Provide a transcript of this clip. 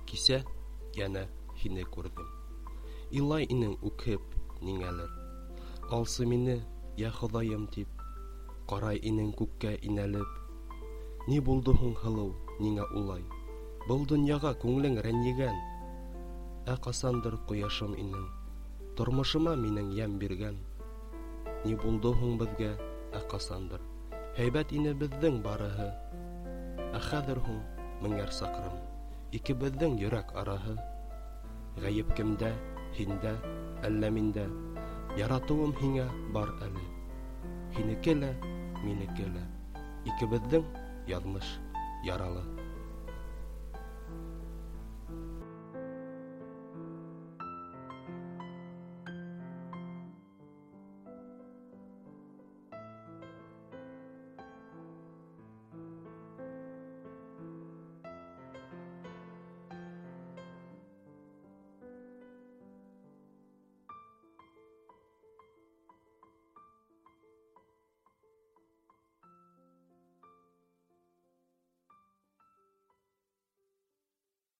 Кисә янә һине күрдем. Илай инең үкһеп ниңәлер. Алсы мине, я Хоҙайым тип, ҡарай инең күккә инәлеп. Ни булды һуң һылыу, ниңә улай? Был донъяға күңлең рәнйегән. Ҡасандыр ҡояшым инең, тормошома минең йәм биргән. Ни булды һуң беҙгә, ҡасандыр? Һәйбәт ине беҙҙең барыһы. Хәҙер һуң меңәр саҡрым, икебеҙҙең йөрәк араһы. Ғәйеп кемдә, һиндә, әллә миндә? Яратыуым һиңә бар әле. Һинеке лә, минеке лә. Икебеҙҙең яҙмыш яралы.